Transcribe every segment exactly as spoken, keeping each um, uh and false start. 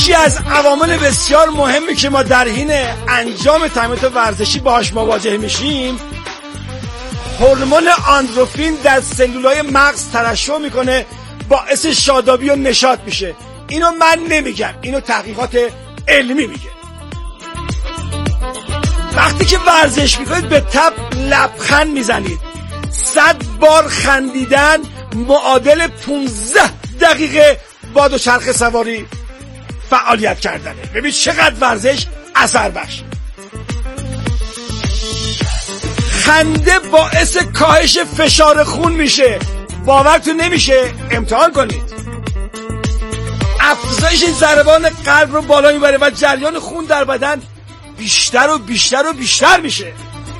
یکی از عوامل بسیار مهمی که ما در حین انجام تمرینات ورزشی باهاش مواجه میشیم، هورمون آندروفین در سلولای مغز ترشح میکنه، باعث شادابی و نشاط میشه. اینو من نمیگم، اینو تحقیقات علمی میگه. وقتی که ورزش میکنید به تب لبخند میزنید. صد بار خندیدن معادل پونزده دقیقه با دوچرخه سواری فعالیت کردنه. ببین چقدر ورزش اثر بخش. خنده باعث کاهش فشار خون میشه. باورتون نمیشه؟ امتحان کنید. افزایش ضربان قلب رو بالا میبره و جریان خون در بدن بیشتر و بیشتر و بیشتر میشه.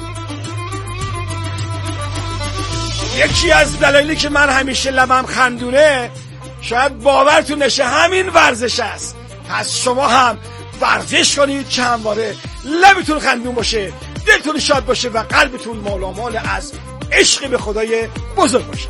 یکی از دلایلی که من همیشه لبم خندونه، شاید باورتون نشه، همین ورزش است. پس شما هم ورزش کنید که همواره لبتون خندون باشه، دلتون شاد باشه و قلبتون مالامال از عشق به خدای بزرگ باشه.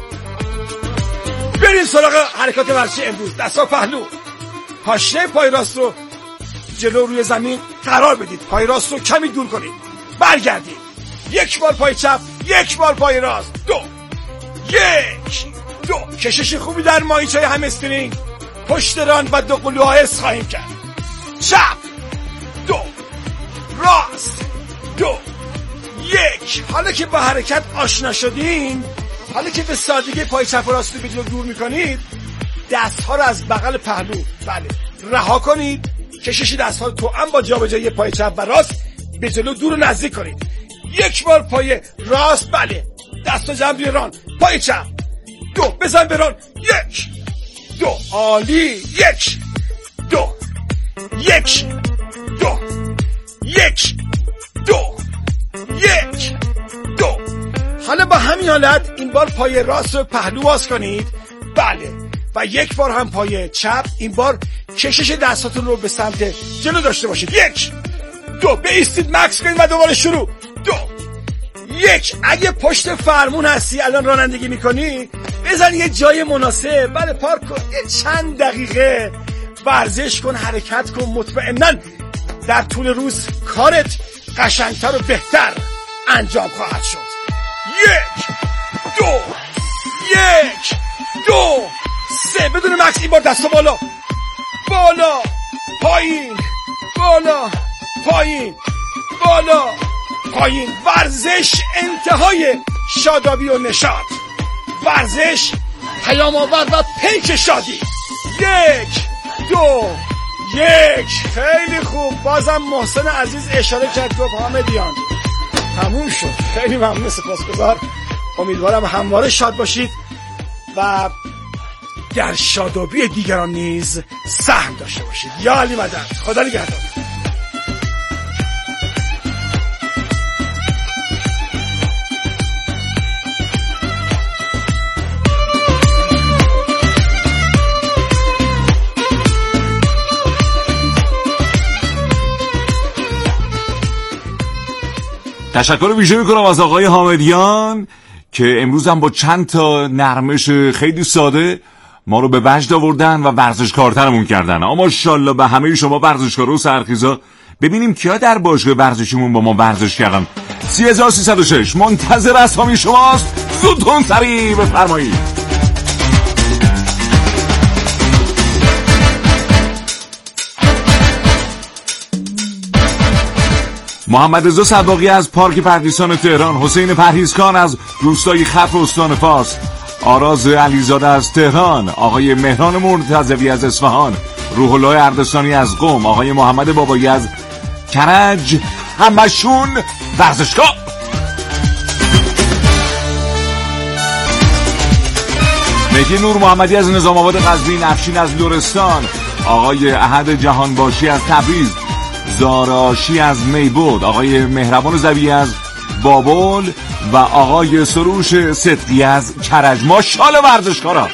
بریم سراغ حرکات ورزشی امروز. دستا پهلو، پاشنه پای راست رو جلو روی زمین قرار بدید، پای راست رو کمی دور کنید، برگردید، یک بار پای چپ، یک بار پای راست، دو، یک، دو. کشش خوبی در ماهیچه‌های همسترینگ، پشت ران و دو قلوها حس خواهیم کرد. چپ، دو، راست، دو، یک. حالا که با حرکت آشنا شدین، حالا که به سادگی پای چپ و راست رو به جلو دور میکنید، دستها رو از بغل پهلو بله رها کنید. کشش دستها رو توأم با جابجایی پای چپ و راست به جلو دور و نزدیک کنید. یک بار پای راست، بله، دست و جمع روی ران، پای چپ، دو، بزن به ران، یک، دو، عالی، یک، دو، یک، دو، یک، دو، یک، دو. حالا با همین حالت این بار پای راست رو پهلو باز کنید، بله، و یک بار هم پای چپ. این بار کشش دستاتون رو به سمت جلو داشته باشید. یک، دو، بایستید، مکس کنید و دوباره شروع. دو، یک. اگه پشت فرمون هستی الان رانندگی میکنی، بزن یه جای مناسب، بله، پارک کن، یه چند دقیقه ورزش کن، حرکت کن. مطمئناً در طول روز کارت قشنگتر و بهتر انجام خواهد شد. یک، دو، یک، دو، سه. بدون مکس این بار دستو بالا، بالا، پایین، بالا، پایین، بالا، پایین. ورزش انتهای شادابی و نشاط. ورزش پیام آور و پیک شادی. یک، دو، یک. خیلی خوب. بازم محسن عزیز اشاره کرد، گفت حامدیان تموم شد. خیلی ممنون، سپاسگزار. امیدوارم همواره شاد باشید و در شادابی دیگران نیز سهم داشته باشید. یا علی مدد. خدا نگهدار. تشکر ویژه میکنم از آقای حامدیان که امروز هم با چند تا نرمش خیلی ساده ما رو به وجد آوردن و ورزشکارترمون کردن. اما ماشاءالله به همه شما ورزشکارا و سرخیزا. ببینیم کیا در باشگاه ورزشیمون با ما ورزش کردن. سی هزار و سیصد و شش منتظر اسامی شماست. زودتون سریع بفرمایید. محمد رضا صداقی از پارک پردیسان تهران، حسین پرهیزکان از روستای خف استان فارس، آراز علیزاده از تهران، آقای مهران مرتضوی از اصفهان، روح الله اردستانی از قم، آقای محمد بابایی از کرج، همشون ورزشکار. مهدی نور محمدی از نظام آباد قزوین، افشین از لرستان، آقای احد جهانباشی از تبریز، زاراشی از میبود، آقای مهربان زوی از بابل و آقای سروش صدقی از کرج. ماشاءالله ورزشکارا.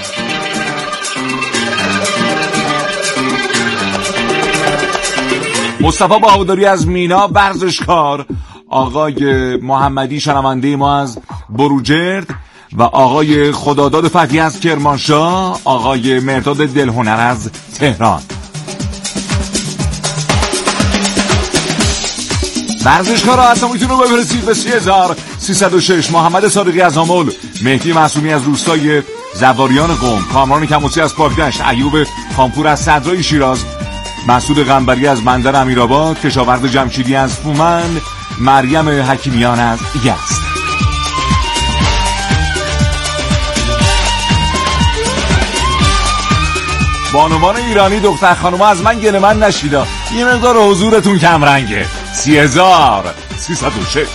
مصطفی بهادری از مینا ورزشکار، آقای محمدی شنونده ما از بروجرد و آقای خداداد فتحی از کرمانشاه، آقای مرداد دلهنر از تهران. ورزشکارا حتی میتونو ببرسید به سی هزار سیصد و شش. محمد صادقی از آمل، مهدی معصومی از روستای زواریان قم، کامران کموسی از پاکدشت، ایوب خانپور از صدرای شیراز، مسعود غنبری از بندر امیرآباد، کشاورز جمشیدی از فومن، مریم حکیمیان از یزد. بانوان ایرانی دختر خانوما از من گله من نشیدا، یه مقدار حضورتون کم رنگه. سی هزار سیصد و شش.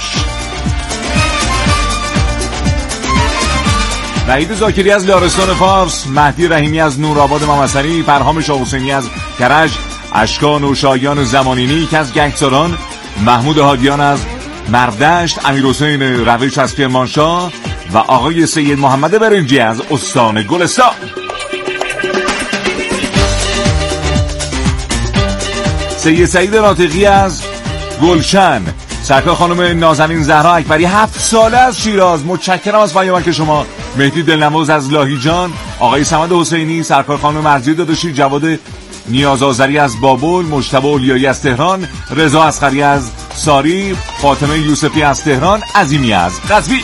وحید زاکری از لارستان فارس، مهدی رحیمی از نورآباد ممسری، پرهام شاه حسینی از کرج، اشکان و شایان زمانینی که از گهساران، محمود هادیان از مردشت، امیرحسین روش از کرمانشاه و آقای سید محمد برنجی از استان گلستان. سید سعید ناطقی از گلشن، سرکار خانم نازنین زهرا اکبری هفت ساله از شیراز، متشکرم از پیامک شما. مهدی دلنواز از لاهیجان، آقای صمد حسینی، سرکار خانم مرزی داداشی، جواد نیاز آذری از بابل، مجتبی اولیایی از تهران، رضا اصغری از ساری، فاطمه یوسفی از تهران، عظیمی از قزوین.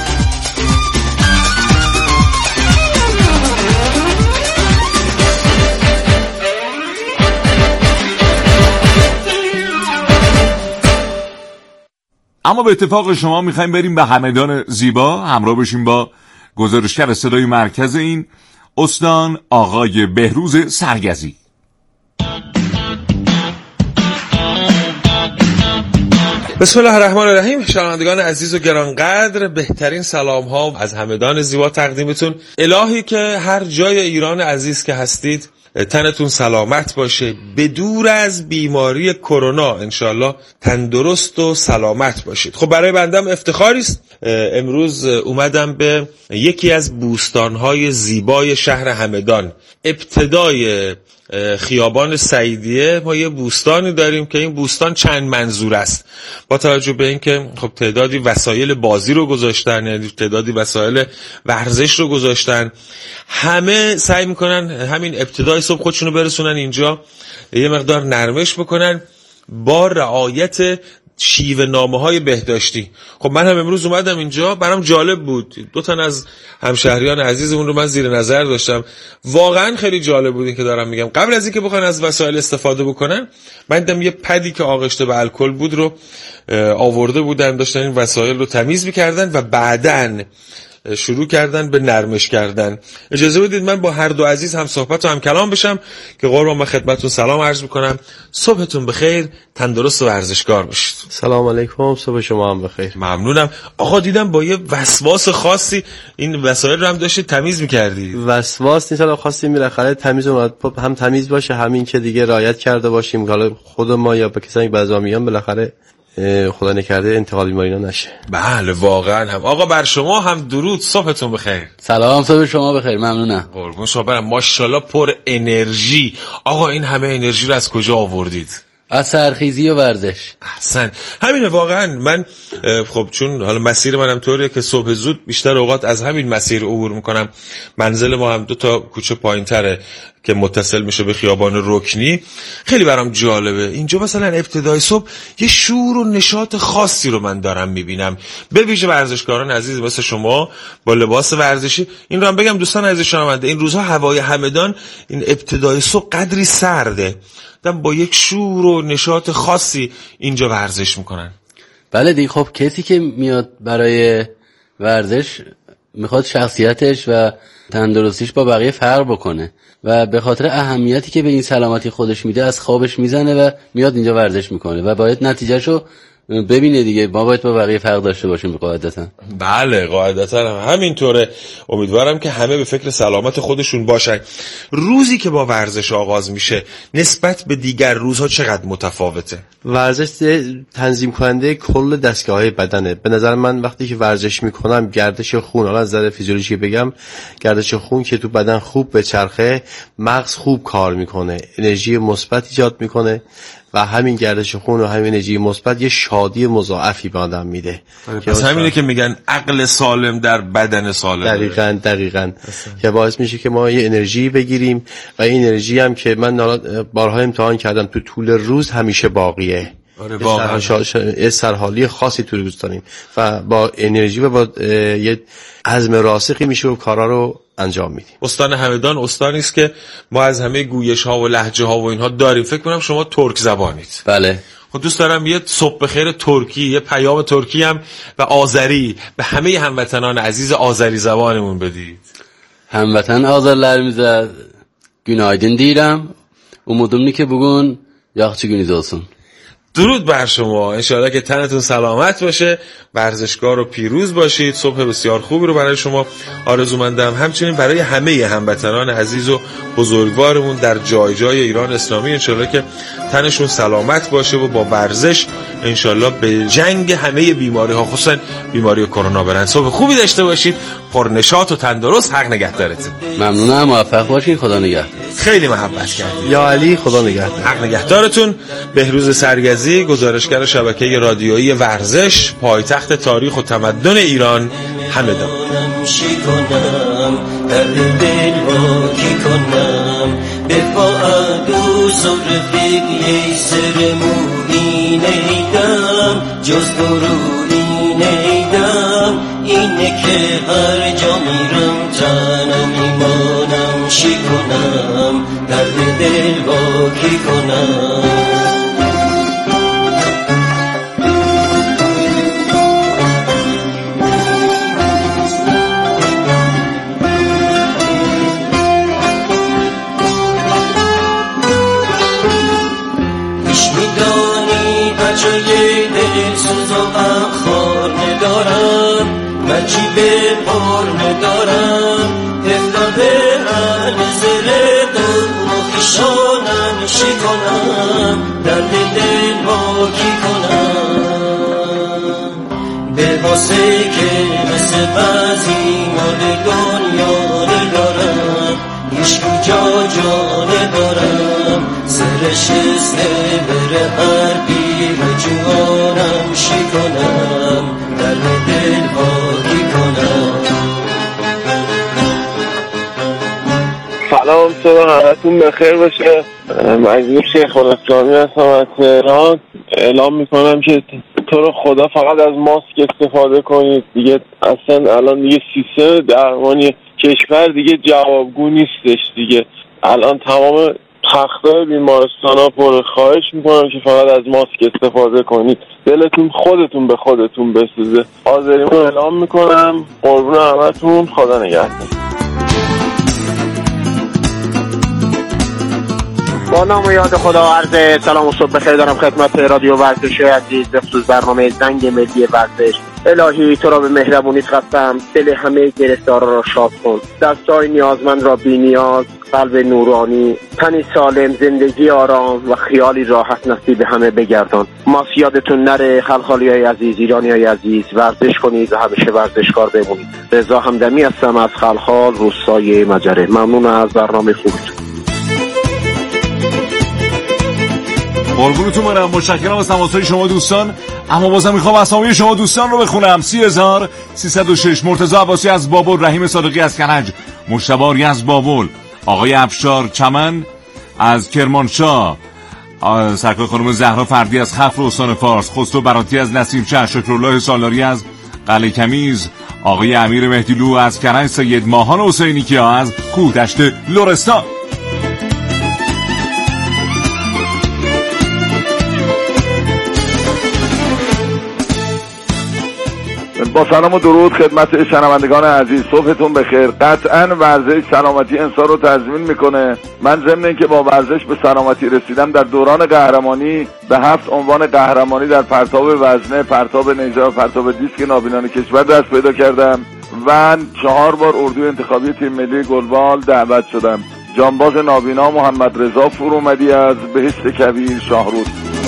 اما به اتفاق شما میخوایم بریم به همدان زیبا، همراه بشیم با گزارشگر صدای مرکز این استان آقای بهروز سرگزی. بسم الله الرحمن الرحیم. شنوندگان عزیز و گرانقدر، بهترین سلام ها از همدان زیبا تقدیمتون. الهی که هر جای ایران عزیز که هستید تنتون سلامت باشه، بدور از بیماری کرونا، انشالله تندرست و سلامت باشید. خب برای بندم افتخاری است امروز اومدم به یکی از بوستان‌های زیبای شهر همدان. ابتدای خیابان سعیدیه ما یه بوستانی داریم که این بوستان چند منظور است، با توجه به اینکه خب تعدادی وسایل بازی رو گذاشتن، یعنی تعدادی وسایل ورزش رو گذاشتن. همه سعی میکنن همین ابتدای صبح خودشونو برسونن اینجا، یه مقدار نرمش بکنن با رعایت شیوه نامه های بهداشتی. خب من هم امروز اومدم اینجا، برام جالب بود. دو تا از همشهریان عزیزمون رو من زیر نظر داشتم، واقعا خیلی جالب بود این که دارم میگم. قبل از اینکه بخوان از وسایل استفاده بکنن، من دیدم یه پدی که آغشته به الکل بود رو آورده بودن، داشتن این وسایل رو تمیز میکردن و بعدن شروع کردن به نرمش کردن. اجازه بدید من با هر دو عزیز هم صحبت و هم کلام بشم که قربان من خدمتتون سلام عرض میکنم. صبحتون بخیر، تندرست و ورزشکار باشید. سلام علیکم، صبح شما هم بخیر. ممنونم. آقا دیدم با یه وسواس خاصی این وسایل رو هم داشتید تمیز میکردی. وسواس نیست، خاصی میرخره تمیز و هم تمیز باشه، همین که دیگه رعایت کرده باشیم که حالا خود ما یا به کسانی بعضا میان بالاخره خدا نکرده انتقال بیماری نشه. بله واقعا هم. آقا بر شما هم درود، صبحتون بخیر. سلام، صبح شما بخیر. ممنونم. قربون شما برم. ماشاءالله پر انرژی. آقا این همه انرژی رو از کجا آوردید؟ از سرخیزی و ورزش. احسن. همینه واقعا. من خب چون حالا مسیر منم طوریه که صبح زود بیشتر اوقات از همین مسیر عبور میکنم. منزل ما هم دو تا کوچه پایینتره که متصل میشه به خیابان رکنی. خیلی برام جالبه اینجا مثلا ابتدای صبح یه شور و نشاط خاصی رو من دارم میبینم، به ویژه ورزشکاران عزیز مثل شما با لباس ورزشی. این رو هم بگم دوستان عزیز شنونده، این روزها هوای همدان این ابتدای صبح قدری سرده، دم با یک شور و نشاط خاصی اینجا ورزش میکنن. بله دیگه. خب کسی که میاد برای ورزش میخواد شخصیتش و تندرستیش با بقیه فرق بکنه و به خاطر اهمیتی که به این سلامتی خودش میده از خوابش میزنه و میاد اینجا ورزش میکنه و باید نتیجهشو ببینه دیگه. ما باید با بقیه فرق داشته باشیم قاعدتا. بله قاعدتا همینطوره. امیدوارم که همه به فکر سلامت خودشون باشن. روزی که با ورزش آغاز میشه نسبت به دیگر روزها چقدر متفاوته؟ ورزش تنظیم کننده کل دستگاه‌های بدنه. به نظر من وقتی که ورزش میکنم گردش خون، حالا از نظر فیزیولوژی بگم، گردش خون که تو بدن خوب به چرخه، مغز خوب کار میکنه، انرژی مثبت ایجاد میکنه و همین گردش خون و همین انرژی مثبت یه شادی مضاعفی به آدم میده. پس همینه که میگن عقل سالم در بدن سالم. دقیقاً دقیقاً که باعث میشه که ما یه انرژی بگیریم و این انرژی هم که من بارها امتحان کردم تو طول روز همیشه باقیه. آره واقعا شا... شا... سرحالی خاصی تو روز داریم و با انرژی و با یه عزم راسخی میشه و کارا رو انجام میدیم. استان همدان استانی است که ما از همه گویش ها و لهجه ها و اینها داریم. فکر کنم شما ترک زبانید. بله. خب دوست دارم یه صبح بخیر ترکی، یه پیام ترکی هم و آذری به همه هموطنان عزیز آذری زبانمون بدید. Hamvatan azərlərimizə günaydın deyirəm. Umudumdur ki bugün yaxşı gününüz olsun. درود بر شما. انشاءالله که تنتون سلامت باشه، ورزشگاه رو پیروز باشید. صبح بسیار خوبی رو برای شما آرزومندم، همچنین برای همه هموطنان عزیز و بزرگوارمون در جای جای ایران اسلامی. انشاءالله که تنشون سلامت باشه و با ورزش انشاءالله به جنگ همه بیماری ها خصوصا بیماری کرونا برن. صبح خوبی داشته باشید، پرنشاط و تندرست. حق نگهدارتون. ممنونم، موفق باشید. خدا نگهدار. خیلی محبت کردید. یا علی، خدا نگهدار. حق نگهدارتون. بهروز سرگزی، گزارشگر شبکه رادیویی ورزش، پایتخت تاریخ و تمدن ایران، همدان. اینه که هر جا میرم تنم میمانم، چی کنم درد دل با کی کنم. پیش میدانی بچه دل سوز و اخار ندارم، من جیب پر ندارم، افتاده انزل دور و خیشانم، چی کنم درد دل با کی کنم. به واسه که مثل بعضی مال دنیا ندارم، هیچ کجا جا ندارم، سرش استه بره هر بیر جوانم، چی کنم درد دل با کی کنم. سلام، صبح همتون بخیر باشه. مجید شیخ الاسلامی هستم از تهران. اعلام میکنم که تو رو خدا فقط از ماسک استفاده کنید دیگه. اصلا الان دیگه سیستم درمانی کشور دیگه جوابگو نیستش دیگه. الان تمام تختای بیمارستان ها پر. خواهش میکنم که فقط از ماسک استفاده کنید. دلتون خودتون به خودتون بسوزه. حاضریمو اعلام میکنم. قربون همتون، خدا نگهدار. با نام و یاد خدا عرض سلام و صبح بخیر دارم خدمت رادیو ورزش عزیز، به خصوص برنامه زنگ ملی ورزش. الهی تو را به مهربونیت خواستم، دل همه گرفتارا را شاد کن، دستای نیازمند را بی نیاز، قلب نورانی، تنی سالم، زندگی آرام و خیالی راحت نصیب همه بگردان. ماست یادتون نره خلخالی های عزیز، ایرانی های عزیز، ورزش کنید و همیشه ورزشکار بمونید. رضا همدمی هستم از خلخال، روستای مجره. ممنون از برنامه خوبتون. قربونتون برم، متشکرم از تماس‌های شما دوستان. اما بازم میخوام اسامی شما دوستان رو بخونم. سی هزار سیصد و شش رضا عباسی از بابل، رحیم صادقی از کرج، مجتبی از بابل، آقای افشار چمن از کرمانشاه، سرکار خانم زهرا فردی از خفر استان فارس، خسرو براتی از نسیمشهر، شکرالله سالاری از قلعه کمیز، آقای امیر مهدیلو از کرج، سید ماهان حسینی کیا از کوهدشت لرستان. با سلام و درود خدمت شنوندگان عزیز، صبحتون بخیر. قطعا ورزش سلامتی انسان رو تضمین میکنه. من ضمن اینکه با ورزش به سلامتی رسیدم، در دوران قهرمانی به هفت عنوان قهرمانی در پرتاب وزنه، پرتاب نیزه و پرتاب دیسک نابینان کشور دست پیدا کردم و چهار بار اردوی انتخابی تیم ملی گلبال دعوت شدم. جانباز نابینا محمد رضا فرومدی از بهشت کبیر شاهرود.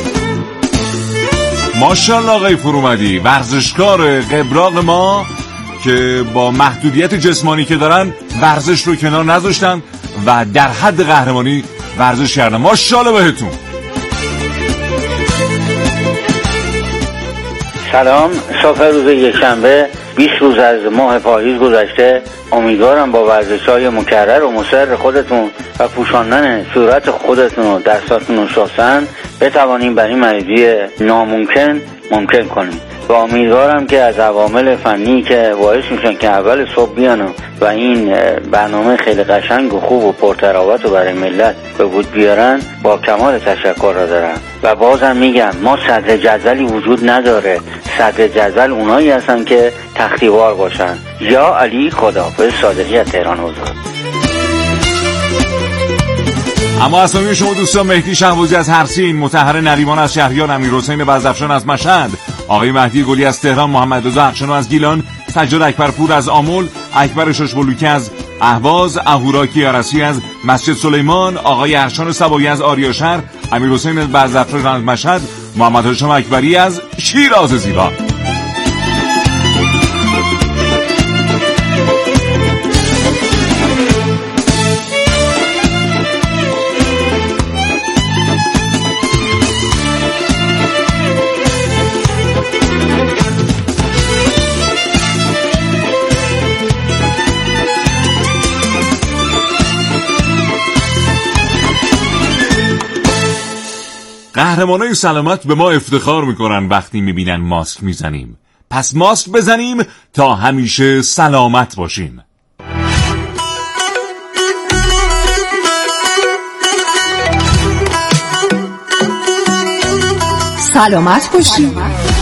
ماشاءالله آقای فرومدی، ورزشکار قبراق ما که با محدودیت جسمانی که دارن ورزش رو کنار نذاشتن و در حد قهرمانی ورزش کردن. ماشاءالله بهتون. سلام، صبح روز یکشنبه بیست روز از ماه پاییز گذشته. امیدوارم با ورزش‌های مکرر و مصر خودتون و پوشاندن صورت خودتون و دستاتون و شستن بتوانیم برای مریضی ناممکن ممکن کنیم و امیدوارم که از عوامل فنی که باعث میشن که اول صبح بیانم و این برنامه خیلی قشنگ و خوب و پرتراوت رو برای ملت به وجود بیارن با کمال تشکر را دارم. و بازم میگم ما صدر جدولی وجود نداره، صدر جدول اونایی هستن که تختیوار باشن. یا علی خداحافظ، صادقی از تهران حضور. اما اسامی شما دوستان: مهدی شهبازی از هرسین، مطهر نریمان از شهریار، امیرحسین بزرفشان از مشهد، آقای مهدی گلی از تهران، محمد رضا اخشنو از گیلان، سجاد اکبرپور از آمل، اکبر ششبلوکی از اهواز، اهوراکی عرسی از مسجد سلیمان، آقای ارشان صبایی از آریاشهر، امیرحسین بزرفشان از مشهد، محمد هاشم اکبری از شیراز زیبا. قهرمانای سلامت به ما افتخار میکنن وقتی میبینن ماسک میزنیم. پس ماسک بزنیم تا همیشه سلامت باشیم. سلامت باشیم.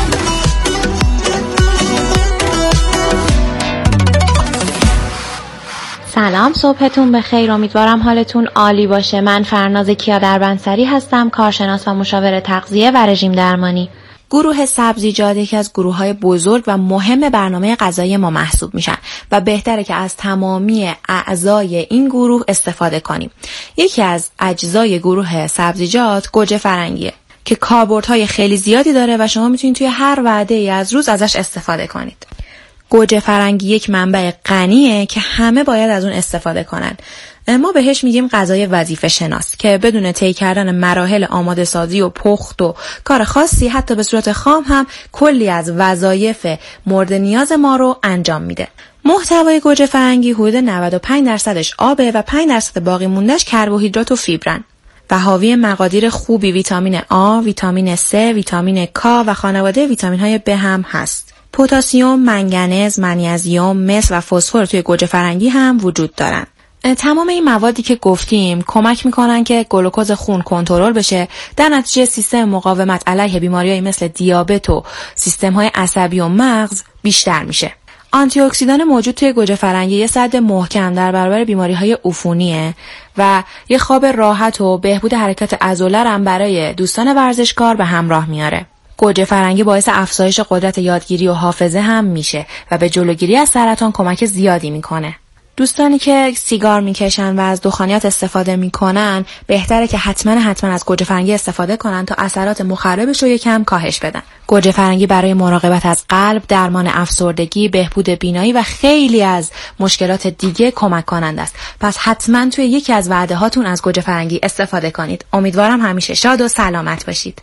سلام، صبحتون بخیر. امیدوارم حالتون عالی باشه. من فرناز کیا دربندسری هستم، کارشناس و مشاور تغذیه و رژیم درمانی. گروه سبزیجات یکی از گروه‌های بزرگ و مهم برنامه غذایی ما محسوب میشن و بهتره که از تمامی اعضای این گروه استفاده کنیم. یکی از اجزای گروه سبزیجات گوجه فرنگیه که کاربردهای خیلی زیادی داره و شما میتونید توی هر وعده‌ای از روز ازش استفاده کنید. گوجه فرنگی یک منبع غنیه که همه باید از اون استفاده کنن. ما بهش میگیم غذای وظیفه شناس که بدون طی کردن مراحل آماده سازی و پخت و کار خاصی، حتی به صورت خام هم کلی از وظایف مورد نیاز ما رو انجام میده. محتوای گوجه فرنگی حدود نود و پنج درصدش آبه و پنج درصد باقی موندهش کربوهیدرات و فیبرن و حاوی مقادیر خوبی ویتامین آ، ویتامین C، ویتامین K و خانواده ویتامین‌های ب هم هست. پتاسیم، منگنز، منیزیم، مس و فسفر توی گوجه فرنگی هم وجود دارن. تمام این موادی که گفتیم کمک میکنن که گلوکوز خون کنترل بشه، در نتیجه سیستم مقاومت علیه بیماری‌های مثل دیابت و سیستم‌های عصبی و مغز بیشتر میشه. آنتی اکسیدان موجود توی گوجه فرنگی یه سد محکم در برابر بیماری‌های عفونیه و یه خواب راحت و بهبود حرکت عضله هم برای دوستان ورزشکار به همراه میاره. گوجه فرنگی باعث افزایش قدرت یادگیری و حافظه هم میشه و به جلوگیری از سرطان کمک زیادی میکنه. دوستانی که سیگار میکشن و از دخانیات استفاده میکنن بهتره که حتما حتما از گوجه فرنگی استفاده کنن تا اثرات مخربش رو یکم کاهش بدن. گوجه فرنگی برای مراقبت از قلب، درمان افسردگی، بهبود بینایی و خیلی از مشکلات دیگه کمک کننده است. پس حتما توی یکی از وعده هاتون از گوجه فرنگی استفاده کنید. امیدوارم همیشه شاد و سلامت باشید.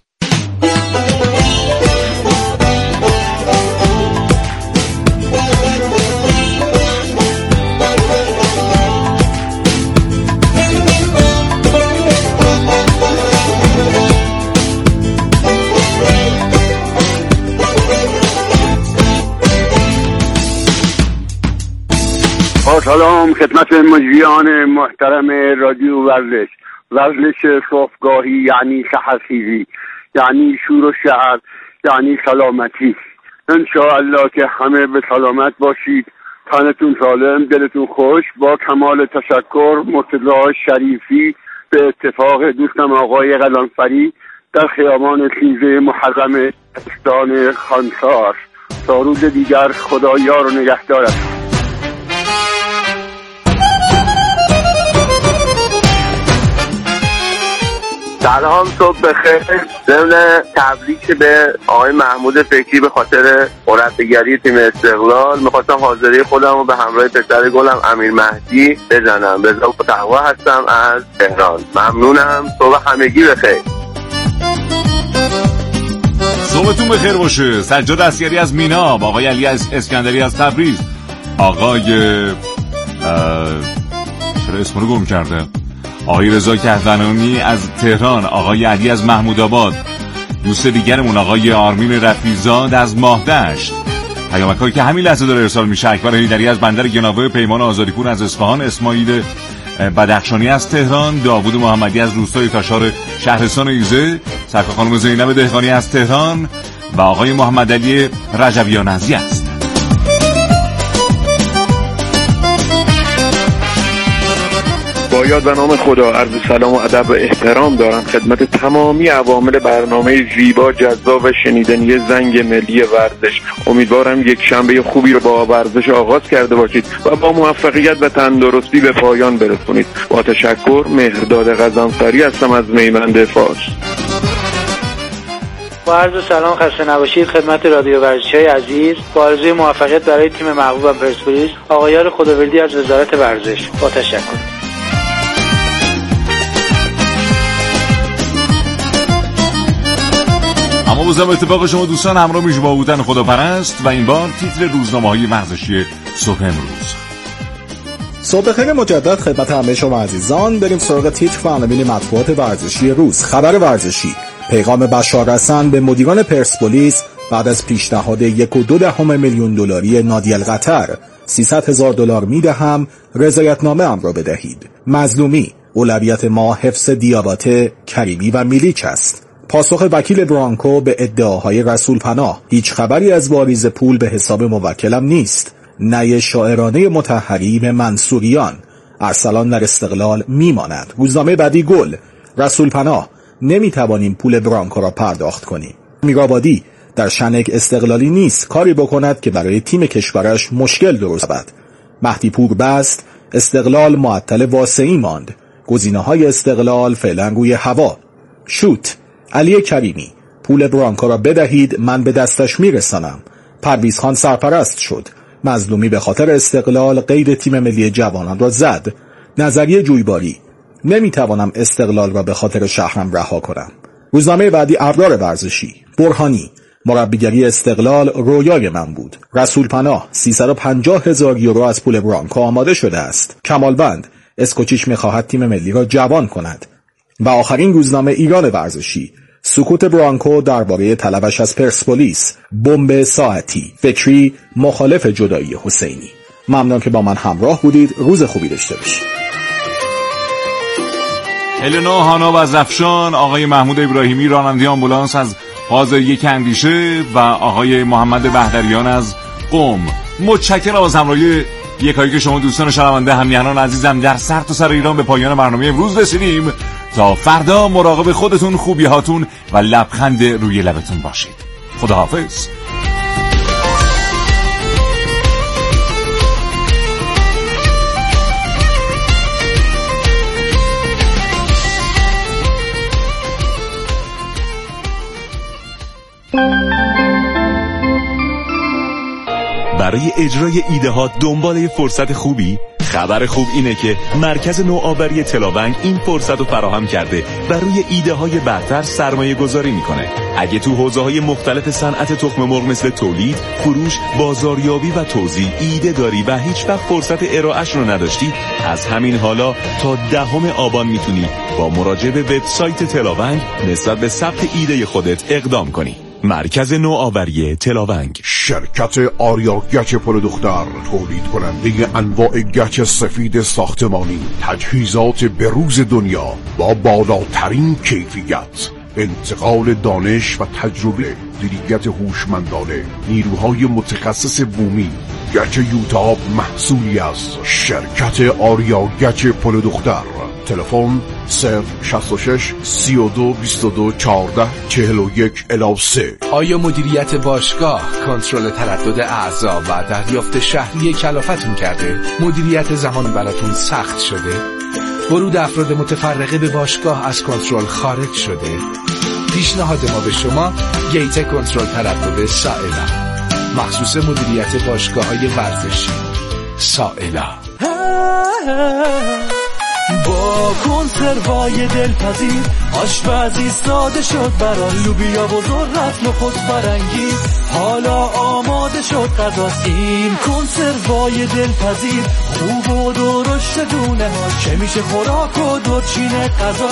سلام خدمت مجریان محترم رادیو ورزش. ورزش صبحگاهی یعنی سحرخیزی، یعنی شور و شعر، یعنی سلامتی. انشاءالله که همه به سلامت باشید، تنتون سالم، دلتون خوش. با کمال تشکر، مرتضی شریفی به اتفاق دوستم آقای قلمفری در خیابان سیزده محرم استان خانسار. تا روز دیگر خدا یار و نگهدارت. سلام، صبح بخیر. ضمن تبریک به آقای محمود فکری به خاطر مربیگری تیم استقلال میخواستم حاضری خودم رو به همراه پسر گلم امیر مهدی بزنم. رضا تقوا هستم از تهران. ممنونم. صبح همگی بخیر. صبحتون بخیر باشه. سجاد اسکری از میناب، آقای علی از اسکندری از تبریز، آقای چرا اسم رو گم کرده آقای رضا کهزنانی از تهران، آقای علی از محمود آباد، دوست دیگرمون آقای آرمین رفیزاد از ماهدشت. پیامک‌هایی که همین لحظه داره ارسال میشه: اکبر هیدری از بندر گناوه، پیمان آزادیپور از اصفهان، اسماعیل بدخشانی از تهران، داوود محمدی از روستای تاشار شهرستان ایزه، سرکار خانم زینب دهقانی از تهران و آقای محمد علی رجبیان از یزد. با یاد و نام خدا عرض سلام و ادب و احترام دارم خدمت تمامی عوامل برنامه زیبا، جذاب و شنیدنی زنگ ملی ورزش. امیدوارم یک شنبه خوبی رو با ورزش آغاز کرده باشید و با موفقیت و تندرستی به پایان برسونید. با تشکر، مهرداد غضنفری هستم از میمند فارس. با عرض سلام خسته نباشید خدمت رادیو ورزشی عزیز. با آرزوی موفقیت برای تیم محبوبم پرسپولیس، آقایان خداوندی از وزارت ورزش. با تشکر. اما بازم اتفاق شما دوستان همراه میشه با بودن خداپرست و این بار تیتر روزنامه‌های ورزشی صبح امروز. صبح خیر مجدد خدمت همه شما عزیزان. بریم سراغ تیتر و عناوین مطبوعات ورزشی روز. خبر ورزشی: پیغام بشار رسن به مدیران پرسپولیس بعد از پیشنهاد یک و دو دهم میلیون دلاری نادی القطر، سیصد هزار دلار میدهم، رضایتنامه ام را بدهید. مظلومی: اولویت ما حفظ دیاباته، کریمی و میلیچ است. پاسخ وکیل برانکو به ادعاهای رسول پناه: هیچ خبری از واریز پول به حساب موکلم نیست. نی شاعرانه مطهری به منصوریان: ارسلان در استقلال میماند. روزنامه بعدی گل: رسول پناه: نمیتوانیم پول برانکو را پرداخت کنیم. میرآبادی: در شنک استقلالی نیست کاری بکند که برای تیم کشورش مشکل درست شود. مهدی پور بست: استقلال معطل واسعی ماند. گزینه‌های استقلال فعلا روی هوا. شوت: علی کریمی: پول برانکو را بدهید من به دستش میرسانم. پرویز خان سرپرست شد. مظلومی به خاطر استقلال قید تیم ملی جوانان را زد. نظریه جویباری: نمیتوانم استقلال را به خاطر شهرم رها کنم. روزنامه بعدی ابرار ورزشی: برهانی: مربیگری استقلال رویای من بود. رسول پناه: سیصد و پنجاه هزار یورو از پول برانکو آماده شده است. کمالوند: اسکوچیچ میخواهد تیم ملی را جوان کند. و آخرین روزنامه ایران ورزشی: سکوت برانکو درباره طلبش از پرسپولیس. بمب ساعتی: فکری مخالف جدایی حسینی. ممنون که با من همراه بودید. روز خوبی داشته باشید. النا هانا و زفشان، آقای محمود ابراهیمی راننده آمبولانس از حاضر یک اندیشه و آقای محمد بهدریان از قم. متشکرم از همراهی یکایی که شما دوستان شنونده همیهنان عزیزم در سرتاسر ایران. به پایان برنامه امروز رسیدیم. تا فردا مراقب خودتون، خوبی هاتون و لبخند روی لبتون باشید. خداحافظ. برای اجرای ایده‌ها دنبال یه فرصت خوبی؟ خبر خوب اینه که مرکز نوآوری تلاونگ این فرصت رو فراهم کرده و روی ایده های برتر سرمایه گذاری میکنه. اگه تو حوزه های مختلف صنعت تخم مرغ مثل تولید، فروش، بازاریابی و توزیع ایده داری و هیچ وقت فرصت ارائهش رو نداشتی، از همین حالا تا دهم آبان میتونی با مراجعه به وبسایت تلاونگ نسبت به ثبت ایده خودت اقدام کنی. مرکز نوآوری تلاونگ. شرکت آریا گچ پرودوختر، تولید کننده انواع گچ سفید ساختمانی، تجهیزات بروز دنیا با بالاترین کیفیت، انتقال دانش و تجربه، مدیریت هوشمندانه، نیروهای متخصص بومی. گچ یوتاب محصولی از شرکت آریا گچ پرودوختر. تلفن صفر شصت و شش سی و دو بیست و دو چهارده چهل و یک الی سه. آیا مدیریت باشگاه کنترل تردد اعضا و دریافت شهریه کلافتون کرده؟ مدیریت زمان براتون سخت شده؟ ورود افراد متفرقه به باشگاه از کنترل خارج شده؟ پیشنهاد ما به شما گیت کنترل تردد سائلا، مخصوص مدیریت باشگاه‌های ورزشی. سائلا با کنسروای دلپذیر آشپزی ساده شد برای لوبیا و ذرت نخود فرنگی. حالا آماده شد غذا، این کنسروای دلپذیر خوب و درشت دونه ها چه میشه خوراک و دورچین غذا.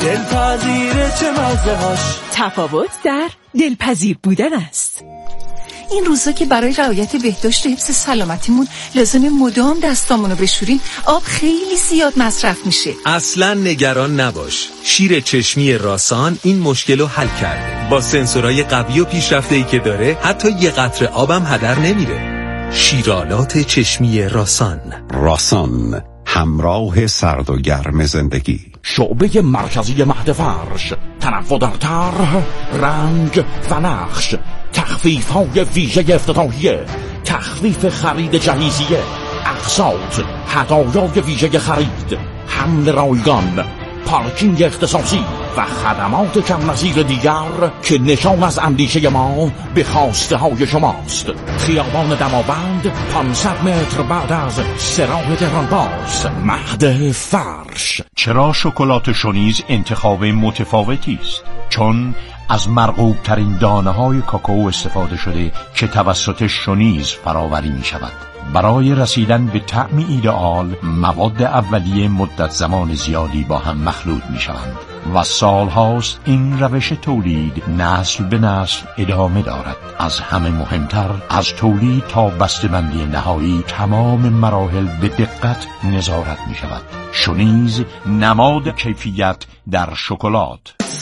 دلپذیره چه مزه هاش، تفاوت در دلپذیر بودن است. این روزا که برای رعایت بهداشت و حفظ سلامتیمون لازم مدام دستامونو بشوریم، آب خیلی زیاد مصرف میشه. اصلا نگران نباش، شیر چشمی راسان این مشکلو حل کرده. با سنسورای قوی و پیشرفته‌ای که داره حتی یه قطره آبم هدر نمیره. شیرالات چشمی راسان. راسان، همراه سرد و گرم زندگی. شعبه مرکزی مهد فرش، تنوع در طرح، رنگ و نقش، تخفیف های ویژه افتتاحیه، تخفیف خرید جهیزیه، اقساط، هدایای ویژه خرید، حمل رایگان، پارکینگ اختصاصی و خدمات کم نظیر دیگر که نشان از اندیشه ما به خواسته های شماست. خیابان دماوند، پانصد متر بعد از سراح تهرانباز، مهد فرش. چرا شکلات شنیز انتخاب متفاوتی است؟ چون از مرغوب ترین دانه های کاکائو استفاده شده که توسط شنیز فراوری می شود. برای رسیدن به طعم ایدئال، مواد اولیه مدت زمان زیادی با هم مخلوط می شوند و سال هاست این روش تولید نسل به نسل ادامه دارد. از همه مهمتر، از تولید تا بسته‌بندی نهایی تمام مراحل به دقت نظارت می شود. شنیز، نماد کیفیت در شکلات.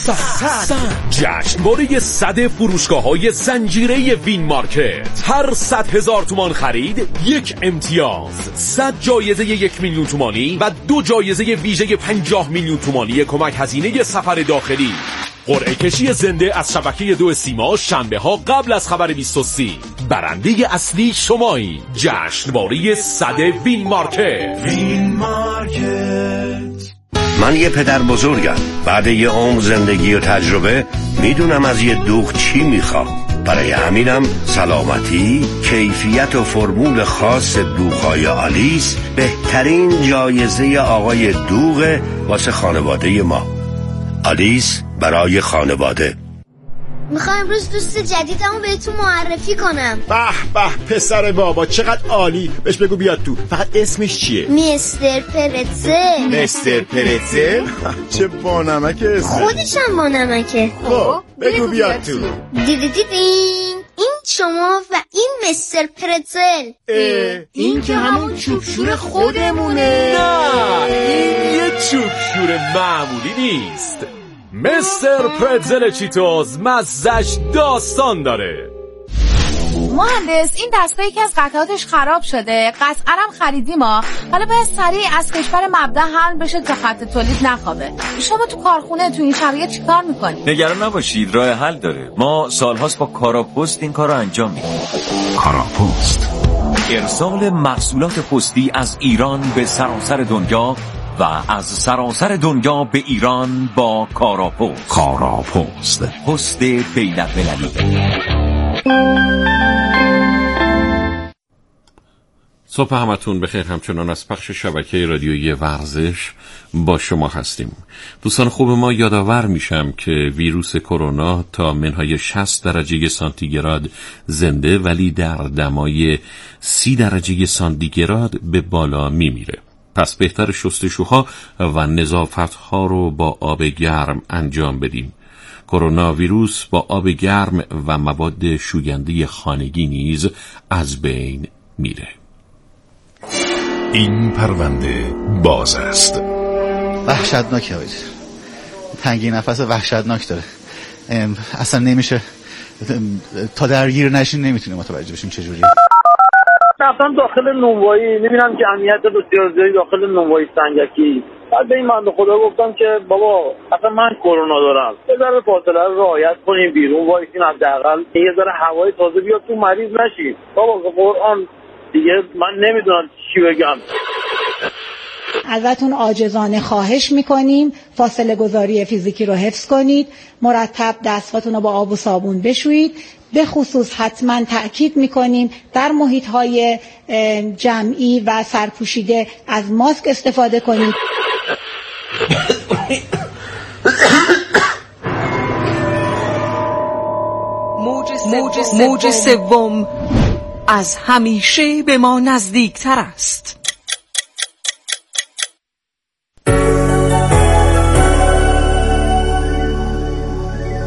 صد جشنواره صد فروشگاه‌های زنجیره وین مارکت. هر صد هزار تومان خرید یک امتیاز، صد جایزه یک میلیون تومانی و دو جایزه ویژه پنجاه میلیون تومانی کمک هزینه سفر داخلی. قرعه کشی زنده از شبکه دو سیما شنبه ها قبل از خبر بیست و سه. برنده اصلی شمایی. جشنواره صد وین مارکت. وین مارکت. من یه پدر بزرگم. بعد یه عمر زندگی و تجربه میدونم از یه دوغ چی میخوام. برای همینم سلامتی، کیفیت و فرمول خاص دوغ‌های آلیس بهترین جایزه آقای دوغ واسه خانواده ما. آلیس برای خانواده. میخوام امروز دوست جدیدمو بهتون معرفی کنم. به به پسر بابا چقدر عالی. بهش بگو بیاد تو. فقط اسمش چیه؟ میستر پرتزل. مستر پرتزل؟ چه بانمک اسمه. خودش هم بانمکه. خب بگو بیاد تو. دیدی دیدین این شما و این مستر پرتزل. این که همون چوبشور خودمونه. نه، این یه چوبشور معمولی نیست. مستر پرتزل چیتوز مزه‌اش داستان داره. مهندس، این دستگاه یکی از قطعاتش خراب شده. قطعا هم خریدیم ما. حالا باید سریع از کشور مبدأ حمل بشه تا خط تولید نخوابه. شما تو کارخونه تو این شرایط چیکار میکنید؟ نگران نباشید، راه حل داره. ما سالهاست با کاراپست این کارو انجام میدیم. کاراپست، ارسال محصولات پستی از ایران به سراسر دنیا و از سراسر دنیا به ایران با کاراپست. کاراپست، پست بین‌المللی. صبح همتون بخیر. همچنان از پخش شبکه رادیویی ورزش با شما هستیم. دوستان خوب ما، یادآور میشم که ویروس کرونا تا منهای شصت درجه سانتیگراد زنده ولی در دمای سی درجه سانتیگراد به بالا میمیره. پس بهتر شستشوها و نظافتها رو با آب گرم انجام بدیم. کرونا ویروس با آب گرم و مواد شوینده خانگی نیز از بین میره. این پرونده باز است. وحشتناکه آقای تنگی نفس وحشتناک داره. اصلا نمیشه تا درگیر نشین نمیتونیم متوجه بشیم چجوریه. رفتم داخل نونوایی، میبینم که امنیت بسیار زیادی داخل نونوایی سنگکی. بعد به این بنده خدا گفتم که بابا اصلا من کرونا دارم، یه ذره فاصله رو رعایت کنیم، بیرون وایسین، حداقل یه ذره هوای تازه بیاد تو، مریض نشید. بابا قرآن دیگه من نمیدونم چی بگم. ازتون عاجزانه خواهش میکنیم فاصله گذاری فیزیکی رو حفظ کنید، مرتب دستاتون رو با آب و صابون بشویید. به خصوص حتما تأکید میکنیم در محیط‌های جمعی و سرپوشیده از ماسک استفاده کنید. موج سوم از همیشه به ما نزدیکتر است.